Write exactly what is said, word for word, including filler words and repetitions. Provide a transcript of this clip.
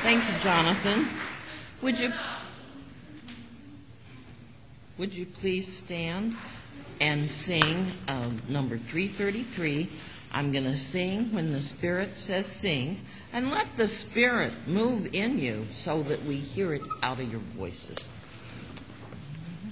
Thank you, Jonathan. Would you would you please stand and sing um, number three thirty-three? I'm going to sing when the Spirit says sing, and let the Spirit move in you so that we hear it out of your voices.